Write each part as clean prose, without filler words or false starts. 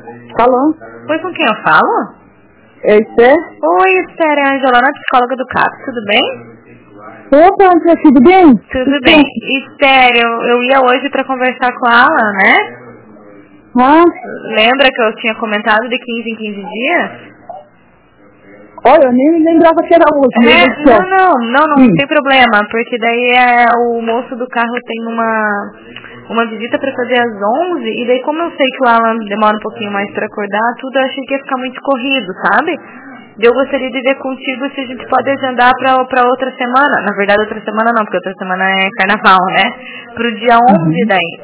Alô? Oi, com quem eu falo? É Esther? Oi, Esther, é a Angelona, psicóloga do CAPS, tudo bem? Opa, André, tudo bem? Tudo bem. Esther, eu ia hoje pra conversar com a Alan, né? Ah, Lembra que eu tinha comentado de 15 em 15 dias? olha, eu nem me lembrava que era hoje, meu Deus do céu. Não tem problema, porque daí o moço do carro tem uma visita pra fazer às 11, e daí como eu sei que o Alan demora um pouquinho mais pra acordar, tudo, eu achei que ia ficar muito corrido, sabe? Eu gostaria de ver contigo se a gente pode agendar pra outra semana. Na verdade, outra semana não, porque outra semana é carnaval, né? Pro dia 11 daí.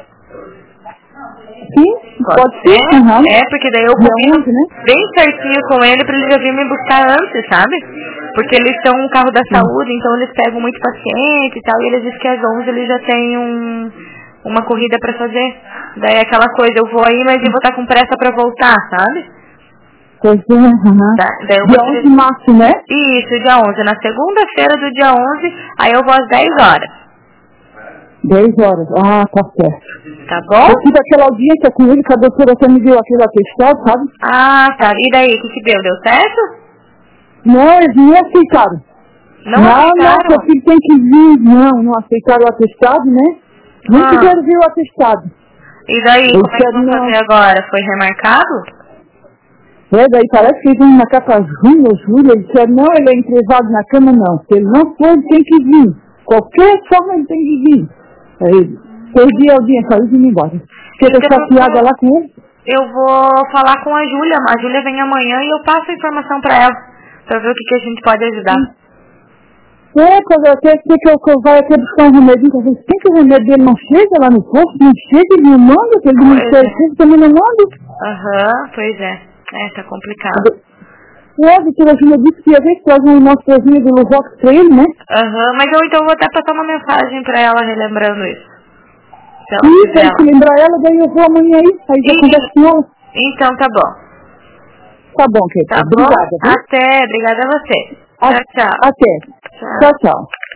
Sim, pode ser. Porque daí eu combino bem certinho com ele pra ele já vir me buscar antes, sabe? Porque eles são um carro da saúde, então eles pegam muito paciente e tal, e eles dizem que às 11 eles já têm uma corrida pra fazer. Daí é aquela coisa, eu vou aí, mas eu vou estar com pressa pra voltar, sabe? Pois é, Tá, daí eu dia 11 de março, né? Isso, dia 11. Na segunda-feira do dia 11, aí eu vou às 10 horas. 10 horas, tá certo. Tá bom? Eu tive aquela audiência com ele, que a doutora até me deu aquele atestado, sabe? Ah, tá. E daí, o que deu? Deu certo? Não, eles não aceitaram. Não aceitaram? Não, seu filho tem que vir. Não aceitaram o atestado, né? Não quiseram ver o atestado. E daí, como é que vão fazer agora? Foi remarcado? Daí parece que ele vem marcar para junho ou julho. Ele disse, não, ele é entrevado na cama, não. Se ele não for, ele tem que vir. Qualquer forma ele tem que vir. Aí, perdi a audiência, aí vim embora. Fiquei chateada lá com ele. Eu vou falar com a Júlia. A Júlia vem amanhã e eu passo a informação para ela. Para ver o que a gente pode ajudar. Quando eu tenho que eu vou até buscar um remedinho, que tem que o remédio dele não chega lá no posto, não chega, ele não manda, que ele não chega, também não manda. Pois é. Tá complicado. A doutora Júlia disse que ia ver se traz um mostradinho do Luvox pra ele, né? Mas eu então vou até passar uma mensagem pra ela relembrando isso. Isso, tem que lembrar ela, daí eu vou amanhã aí já converso com ela. Então tá bom. Tá bom, querida. Tá obrigada, bom? Até, obrigada a você. Tchau. Até. Tchau.